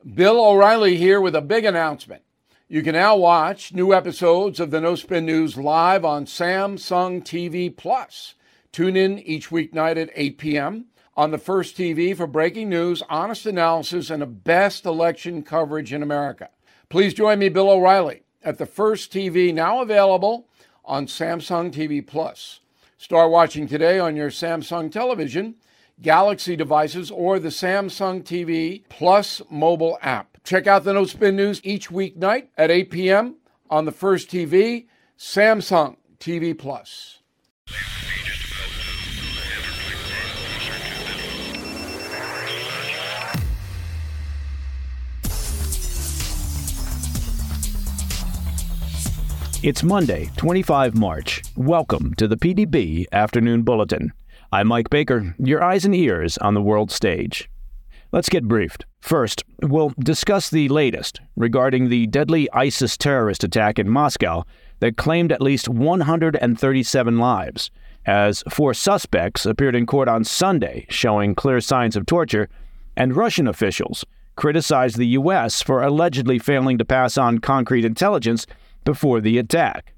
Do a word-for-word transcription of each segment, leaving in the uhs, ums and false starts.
Bill O'Reilly here with a big announcement. You can now watch new episodes of the No Spin News live on Samsung T V Plus. Tune in each weeknight at eight p.m. on the First T V for breaking news, honest analysis, and the best election coverage in America. Please join me, Bill O'Reilly, at the First T V, now available on Samsung T V Plus. Start watching today on your Samsung television, Galaxy devices, or the Samsung T V Plus mobile app. Check out the No Spin News each weeknight at eight p.m. on the First T V, Samsung T V Plus. It's Monday, the twenty-fifth of March. Welcome to the P D B Afternoon Bulletin. I'm Mike Baker, your eyes and ears on the world stage. Let's get briefed. First, we'll discuss the latest regarding the deadly ISIS terrorist attack in Moscow that claimed at least one hundred thirty-seven lives, as four suspects appeared in court on Sunday showing clear signs of torture, and Russian officials criticized the U S for allegedly failing to pass on concrete intelligence before the attack.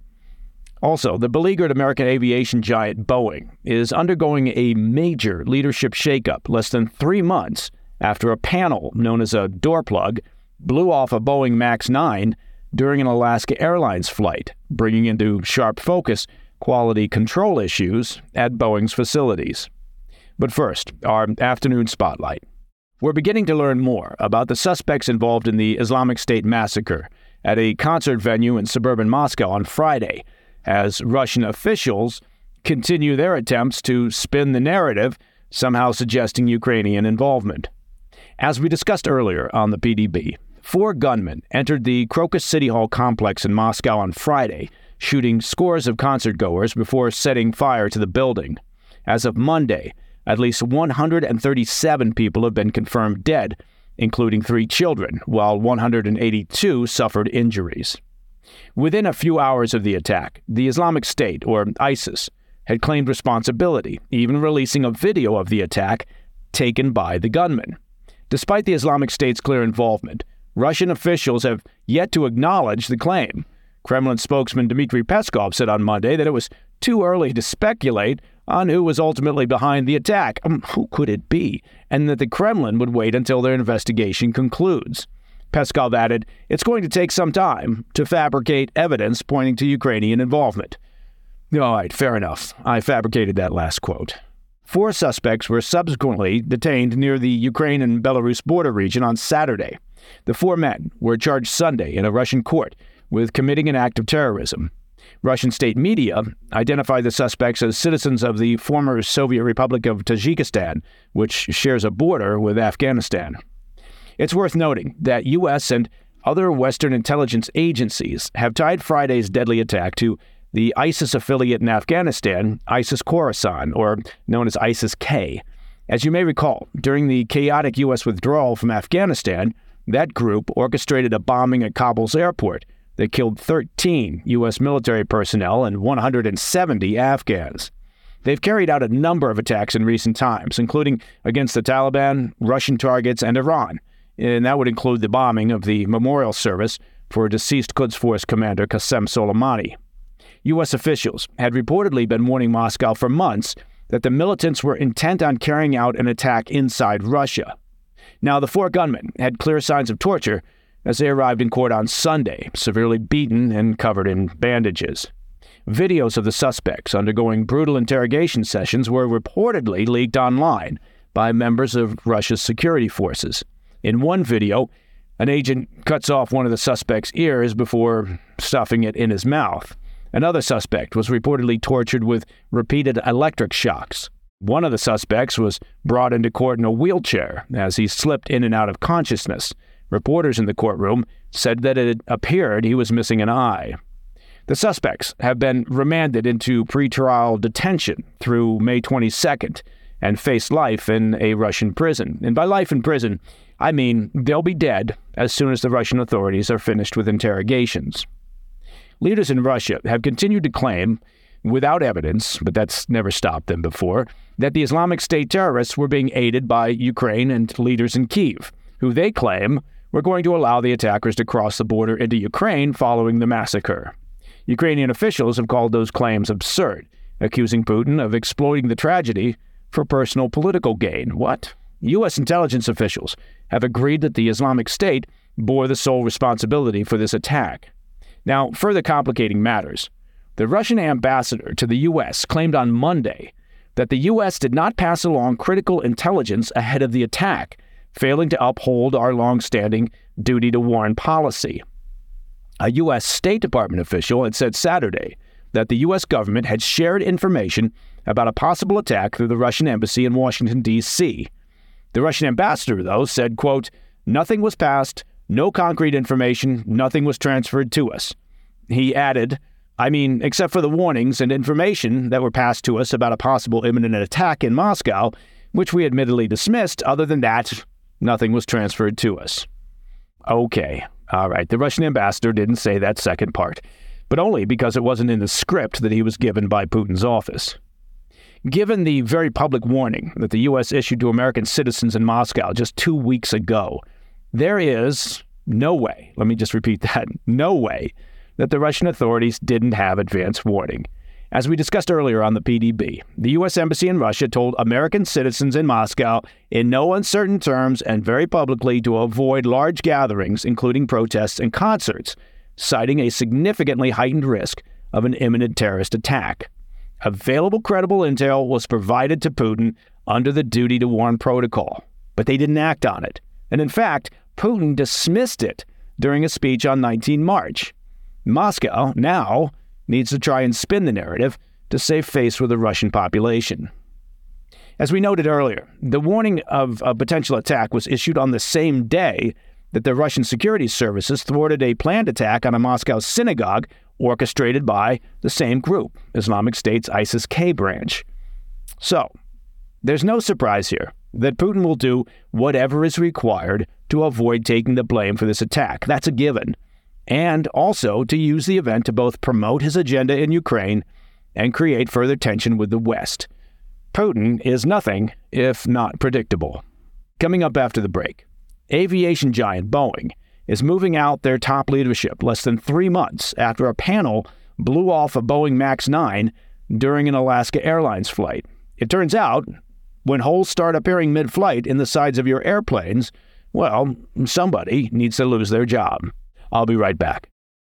Also, the beleaguered American aviation giant Boeing is undergoing a major leadership shakeup less than three months after a panel known as a door plug blew off a Boeing Max nine during an Alaska Airlines flight, bringing into sharp focus quality control issues at Boeing's facilities. But first, our afternoon spotlight. We're beginning to learn more about the suspects involved in the Islamic State massacre at a concert venue in suburban Moscow on Friday, as Russian officials continue their attempts to spin the narrative, somehow suggesting Ukrainian involvement. As we discussed earlier on the P D B, four gunmen entered the Crocus City Hall complex in Moscow on Friday, shooting scores of concertgoers before setting fire to the building. As of Monday, at least one hundred thirty-seven people have been confirmed dead, including three children, while one hundred eighty-two suffered injuries. Within a few hours of the attack, the Islamic State, or ISIS, had claimed responsibility, even releasing a video of the attack taken by the gunmen. Despite the Islamic State's clear involvement, Russian officials have yet to acknowledge the claim. Kremlin spokesman Dmitry Peskov said on Monday that it was too early to speculate on who was ultimately behind the attack. Um, who could it be? And that the Kremlin would wait until their investigation concludes. Peskov added, it's going to take some time to fabricate evidence pointing to Ukrainian involvement. All right, fair enough. I fabricated that last quote. Four suspects were subsequently detained near the Ukraine and Belarus border region on Saturday. The four men were charged Sunday in a Russian court with committing an act of terrorism. Russian state media identified the suspects as citizens of the former Soviet Republic of Tajikistan, which shares a border with Afghanistan. It's worth noting that U S and other Western intelligence agencies have tied Friday's deadly attack to the ISIS affiliate in Afghanistan, ISIS Khorasan, or known as ISIS-K. As you may recall, during the chaotic U S withdrawal from Afghanistan, that group orchestrated a bombing at Kabul's airport that killed thirteen U S military personnel and one hundred seventy Afghans. They've carried out a number of attacks in recent times, including against the Taliban, Russian targets, and Iran. And that would include the bombing of the memorial service for deceased Quds Force commander Qasem Soleimani. U S officials had reportedly been warning Moscow for months that the militants were intent on carrying out an attack inside Russia. Now, the four gunmen had clear signs of torture as they arrived in court on Sunday, severely beaten and covered in bandages. Videos of the suspects undergoing brutal interrogation sessions were reportedly leaked online by members of Russia's security forces. In one video, an agent cuts off one of the suspect's ears before stuffing it in his mouth. Another suspect was reportedly tortured with repeated electric shocks. One of the suspects was brought into court in a wheelchair as he slipped in and out of consciousness. Reporters in the courtroom said that it appeared he was missing an eye. The suspects have been remanded into pretrial detention through May twenty-second and face life in a Russian prison. And by life in prison, I mean they'll be dead as soon as the Russian authorities are finished with interrogations. Leaders in Russia have continued to claim, without evidence, but that's never stopped them before, that the Islamic State terrorists were being aided by Ukraine and leaders in Kyiv, who they claim were going to allow the attackers to cross the border into Ukraine following the massacre. Ukrainian officials have called those claims absurd, accusing Putin of exploiting the tragedy for personal political gain. What? U S intelligence officials have agreed that the Islamic State bore the sole responsibility for this attack. Now, further complicating matters, the Russian ambassador to the U S claimed on Monday that the U S did not pass along critical intelligence ahead of the attack, failing to uphold our long-standing duty to warn policy. A U S State Department official had said Saturday that the U S government had shared information about a possible attack through the Russian embassy in Washington, D C The Russian ambassador, though, said, quote, "Nothing was passed, no concrete information, nothing was transferred to us." He added, "I mean, except for the warnings and information that were passed to us about a possible imminent attack in Moscow, which we admittedly dismissed, other than that, nothing was transferred to us." Okay, all right, the Russian ambassador didn't say that second part, but only because it wasn't in the script that he was given by Putin's office. Given the very public warning that the U S issued to American citizens in Moscow just two weeks ago, there is no way, let me just repeat that, no way that the Russian authorities didn't have advance warning. As we discussed earlier on the P D B, the U S Embassy in Russia told American citizens in Moscow in no uncertain terms and very publicly to avoid large gatherings, including protests and concerts, citing a significantly heightened risk of an imminent terrorist attack. Available credible intel was provided to Putin under the duty to warn protocol, but they didn't act on it. And in fact, Putin dismissed it during a speech on the nineteenth of March. Moscow now needs to try and spin the narrative to save face with the Russian population. As we noted earlier, the warning of a potential attack was issued on the same day that the Russian security services thwarted a planned attack on a Moscow synagogue orchestrated by the same group, Islamic State's ISIS-K branch. So, there's no surprise here that Putin will do whatever is required to avoid taking the blame for this attack. That's a given. And also to use the event to both promote his agenda in Ukraine and create further tension with the West. Putin is nothing if not predictable. Coming up after the break, aviation giant Boeing is moving out their top leadership less than three months after a panel blew off a Boeing Max nine during an Alaska Airlines flight. It turns out, when holes start appearing mid-flight in the sides of your airplanes, well, somebody needs to lose their job. I'll be right back.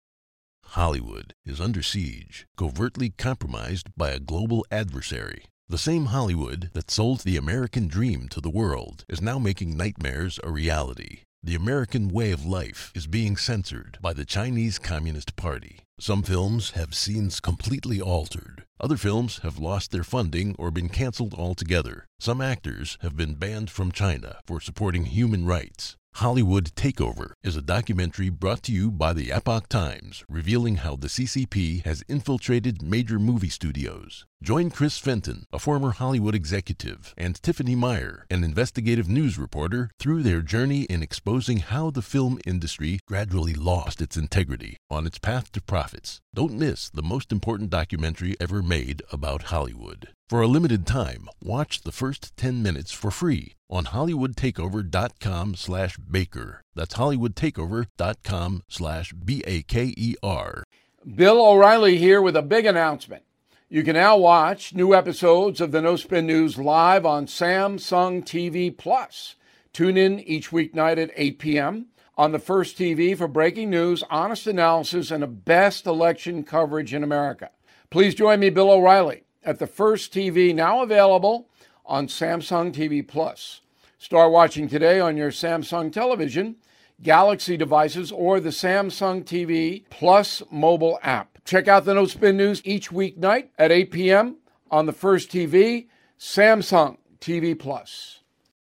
Hollywood is under siege, covertly compromised by a global adversary. The same Hollywood that sold the American dream to the world is now making nightmares a reality. The American way of life is being censored by the Chinese Communist Party. Some films have scenes completely altered. Other films have lost their funding or been canceled altogether. Some actors have been banned from China for supporting human rights. Hollywood Takeover is a documentary brought to you by the Epoch Times, revealing how the C C P has infiltrated major movie studios. Join Chris Fenton, a former Hollywood executive, and Tiffany Meyer, an investigative news reporter, through their journey in exposing how the film industry gradually lost its integrity on its path to profits. Don't miss the most important documentary ever made about Hollywood. For a limited time, watch the first ten minutes for free on hollywoodtakeover.com slash baker. That's hollywoodtakeover.com slash B A K E R. Bill O'Reilly here with a big announcement. You can now watch new episodes of the No Spin News live on Samsung T V Plus. Tune in each weeknight at eight p.m. on the First T V for breaking news, honest analysis, and the best election coverage in America. Please join me, Bill O'Reilly, at the First T V, now available on Samsung T V Plus. Start watching today on your Samsung television, Galaxy devices, or the Samsung T V Plus mobile app. Check out the No Spin News each weeknight at eight p.m. on the First T V, Samsung T V Plus.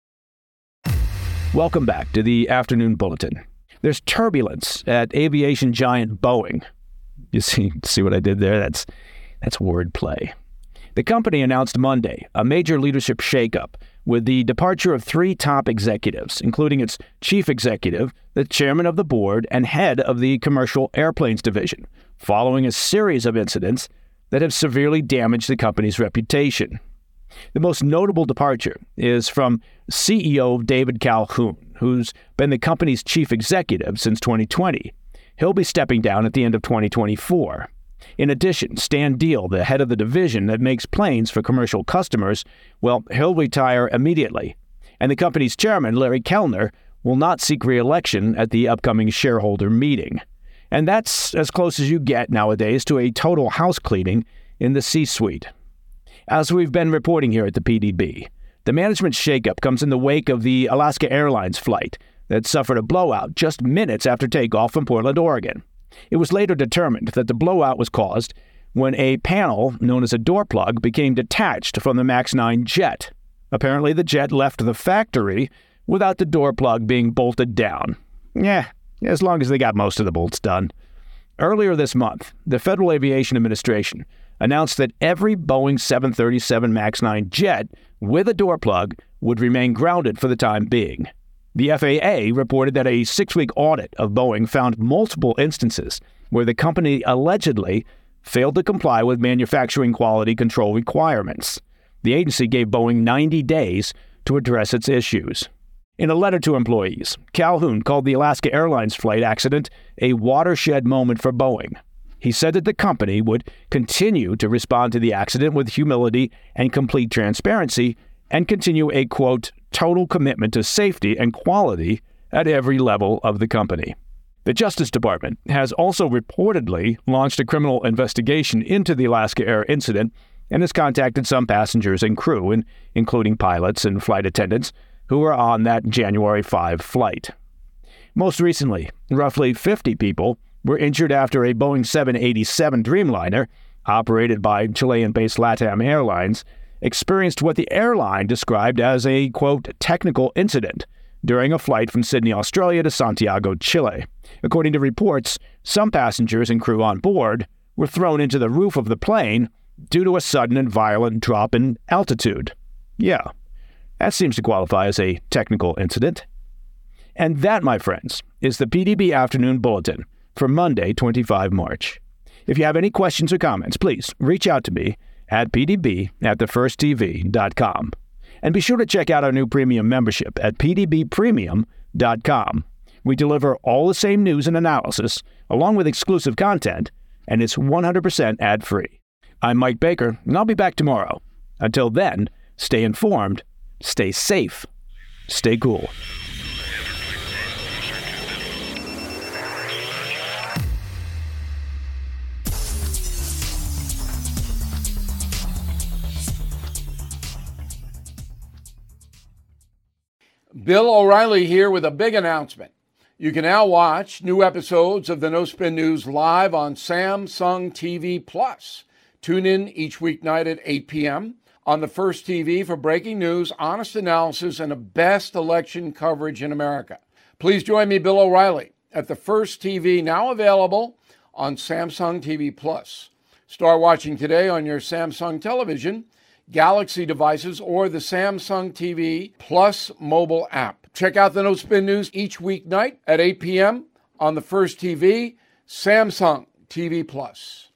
Welcome back to the Afternoon Bulletin. There's turbulence at aviation giant Boeing. You see, see what I did there? That's that's wordplay. The company announced Monday a major leadership shakeup with the departure of three top executives, including its chief executive, the chairman of the board, and head of the commercial airplanes division, following a series of incidents that have severely damaged the company's reputation. The most notable departure is from C E O David Calhoun, who's been the company's chief executive since twenty twenty. He'll be stepping down at the end of twenty twenty-four. In addition, Stan Deal, the head of the division that makes planes for commercial customers, well, he'll retire immediately. And the company's chairman, Larry Kellner, will not seek re-election at the upcoming shareholder meeting. And that's as close as you get nowadays to a total house cleaning in the C-suite. As we've been reporting here at the P D B, the management shakeup comes in the wake of the Alaska Airlines flight that suffered a blowout just minutes after takeoff from Portland, Oregon. It was later determined that the blowout was caused when a panel known as a door plug became detached from the MAX nine jet. Apparently, the jet left the factory without the door plug being bolted down. Yeah, as long as they got most of the bolts done. Earlier this month, the Federal Aviation Administration announced that every Boeing seven thirty-seven MAX nine jet with a door plug would remain grounded for the time being. The F A A reported that a six-week audit of Boeing found multiple instances where the company allegedly failed to comply with manufacturing quality control requirements. The agency gave Boeing ninety days to address its issues. In a letter to employees, Calhoun called the Alaska Airlines flight accident a watershed moment for Boeing. He said that the company would continue to respond to the accident with humility and complete transparency and continue a, quote, total commitment to safety and quality at every level of the company. The Justice Department has also reportedly launched a criminal investigation into the Alaska Air incident and has contacted some passengers and crew, in, including pilots and flight attendants, who were on that January fifth flight. Most recently, roughly fifty people were injured after a Boeing seven eighty-seven Dreamliner, operated by Chilean-based LATAM Airlines, experienced what the airline described as a, quote, technical incident during a flight from Sydney, Australia to Santiago, Chile. According to reports, some passengers and crew on board were thrown into the roof of the plane due to a sudden and violent drop in altitude. Yeah, that seems to qualify as a technical incident. And that, my friends, is the P D B Afternoon Bulletin for Monday, the twenty-fifth of March. If you have any questions or comments, please reach out to me at p d b at the first t v dot com. And be sure to check out our new premium membership at p d b premium dot com. We deliver all the same news and analysis, along with exclusive content, and it's one hundred percent ad-free. I'm Mike Baker, and I'll be back tomorrow. Until then, stay informed, stay safe, stay cool. Bill O'Reilly here with a big announcement. You can now watch new episodes of the No Spin News live on Samsung T V Plus. Tune in each weeknight at eight p.m. on the First T V for breaking news, honest analysis, and the best election coverage in America. Please join me, Bill O'Reilly, at the First T V, now available on Samsung T V Plus. Start watching today on your Samsung television, Galaxy devices, or the Samsung T V Plus mobile app. Check out the No Spin News each weeknight at eight p.m. on the First T V, Samsung T V Plus.